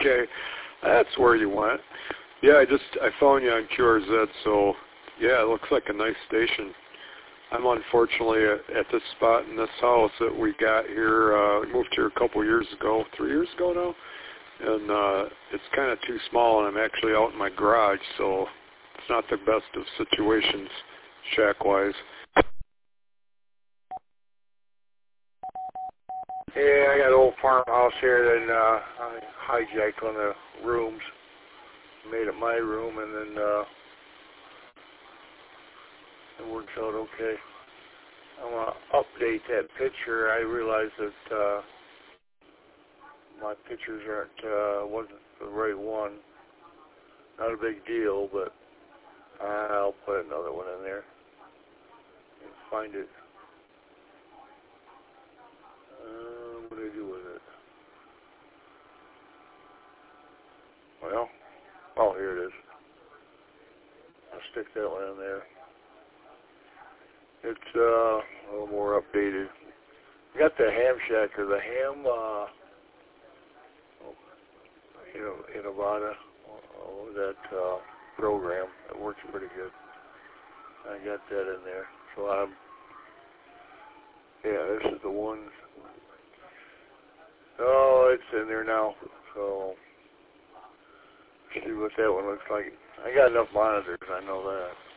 Okay, that's where you went. Yeah, I found you on QRZ, so yeah, it looks like a nice station. I'm unfortunately at this spot in this house that we got here. We moved here a couple years ago, 3 years ago now, and it's kind of too small, and I'm actually out in my garage, so it's not the best of situations shack-wise. Yeah, I got an old farmhouse here, and I hijacked one of the rooms, made it my room, and then it works out okay. I want to update that picture. I realized that my pictures wasn't the right one. Not a big deal, but I'll put another one in there and find it. What do I do with it? Well, oh, here it is. I'll stick that one in there. It's a little more updated. I got the ham shack, or the ham, in Nevada, that program. It works pretty good. I got that in there. So this is the one. Oh, it's in there now. So, see what that one looks like. I got enough monitors, I know that.